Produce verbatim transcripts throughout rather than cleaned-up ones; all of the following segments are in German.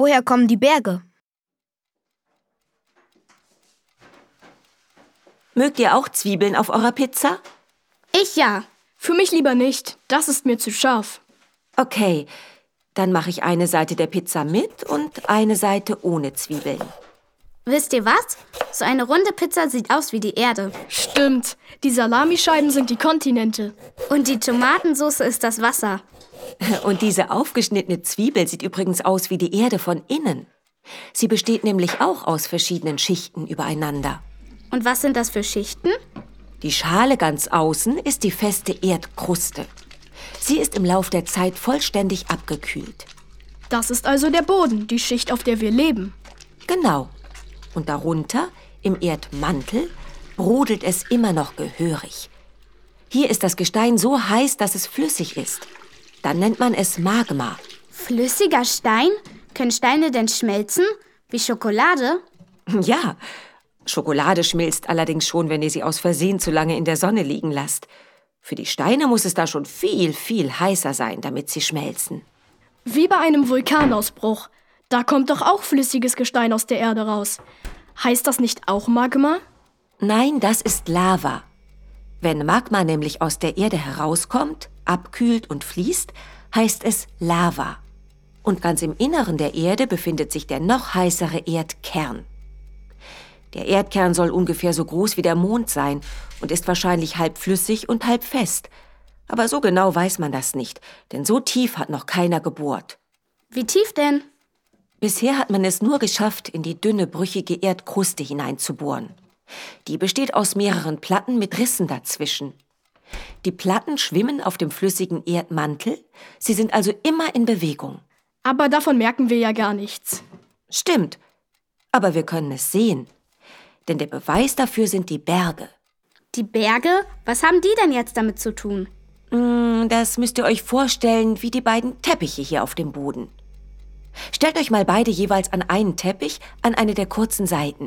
Woher kommen die Berge? Mögt ihr auch Zwiebeln auf eurer Pizza? Ich ja. Für mich lieber nicht. Das ist mir zu scharf. Okay, dann mache ich eine Seite der Pizza mit und eine Seite ohne Zwiebeln. Wisst ihr was? So eine runde Pizza sieht aus wie die Erde. Stimmt. Die Salamischeiben sind die Kontinente. Und die Tomatensauce ist das Wasser. Und diese aufgeschnittene Zwiebel sieht übrigens aus wie die Erde von innen. Sie besteht nämlich auch aus verschiedenen Schichten übereinander. Und was sind das für Schichten? Die Schale ganz außen ist die feste Erdkruste. Sie ist im Lauf der Zeit vollständig abgekühlt. Das ist also der Boden, die Schicht, auf der wir leben. Genau. Und darunter, im Erdmantel, brodelt es immer noch gehörig. Hier ist das Gestein so heiß, dass es flüssig ist. Dann nennt man es Magma. Flüssiger Stein? Können Steine denn schmelzen? Wie Schokolade? Ja, Schokolade schmilzt allerdings schon, wenn ihr sie aus Versehen zu lange in der Sonne liegen lasst. Für die Steine muss es da schon viel, viel heißer sein, damit sie schmelzen. Wie bei einem Vulkanausbruch. Da kommt doch auch flüssiges Gestein aus der Erde raus. Heißt das nicht auch Magma? Nein, das ist Lava. Wenn Magma nämlich aus der Erde herauskommt, abkühlt und fließt, heißt es Lava. Und ganz im Inneren der Erde befindet sich der noch heißere Erdkern. Der Erdkern soll ungefähr so groß wie der Mond sein und ist wahrscheinlich halb flüssig und halb fest. Aber so genau weiß man das nicht, denn so tief hat noch keiner gebohrt. Wie tief denn? Bisher hat man es nur geschafft, in die dünne, brüchige Erdkruste hineinzubohren. Die besteht aus mehreren Platten mit Rissen dazwischen. Die Platten schwimmen auf dem flüssigen Erdmantel, sie sind also immer in Bewegung. Aber davon merken wir ja gar nichts. Stimmt, aber wir können es sehen. Denn der Beweis dafür sind die Berge. Die Berge? Was haben die denn jetzt damit zu tun? Das müsst ihr euch vorstellen wie die beiden Teppiche hier auf dem Boden. Stellt euch mal beide jeweils an einen Teppich, an eine der kurzen Seiten.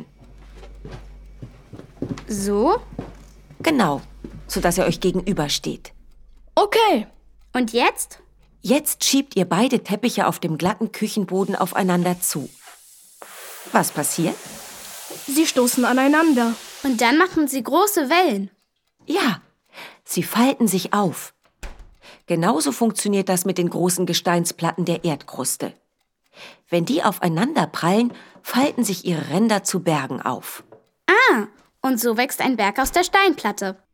So? Genau, sodass ihr euch gegenübersteht. Okay. Und jetzt? Jetzt schiebt ihr beide Teppiche auf dem glatten Küchenboden aufeinander zu. Was passiert? Sie stoßen aneinander. Und dann machen sie große Wellen. Ja, sie falten sich auf. Genauso funktioniert das mit den großen Gesteinsplatten der Erdkruste. Wenn die aufeinander prallen, falten sich ihre Ränder zu Bergen auf. Ah, und so wächst ein Berg aus der Steinplatte.